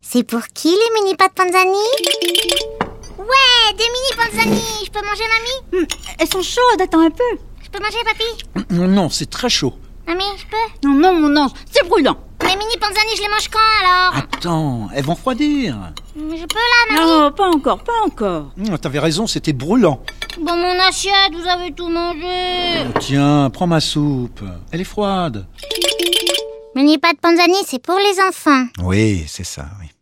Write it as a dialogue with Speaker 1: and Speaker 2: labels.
Speaker 1: C'est pour qui les mini pâtes Panzani? Ouais, des mini Panzani. Je peux manger, mamie?
Speaker 2: Elles sont chaudes, attends un peu.
Speaker 1: Je peux manger, papy?
Speaker 3: Non, c'est très chaud.
Speaker 1: Mamie, je peux?
Speaker 2: Non, non, mon ange, c'est brûlant.
Speaker 1: Les mini Panzani, je les mange quand, alors?
Speaker 3: Attends, elles vont refroidir.
Speaker 1: Je peux, là, mamie?
Speaker 2: Non, pas encore, pas encore.
Speaker 3: T'avais raison, c'était brûlant.
Speaker 1: Bon, mon assiette, vous avez tout mangé.
Speaker 3: Tiens, prends ma soupe. Elle est froide.
Speaker 1: Mini pâtes Panzani, c'est pour les enfants.
Speaker 3: Oui, c'est ça, oui.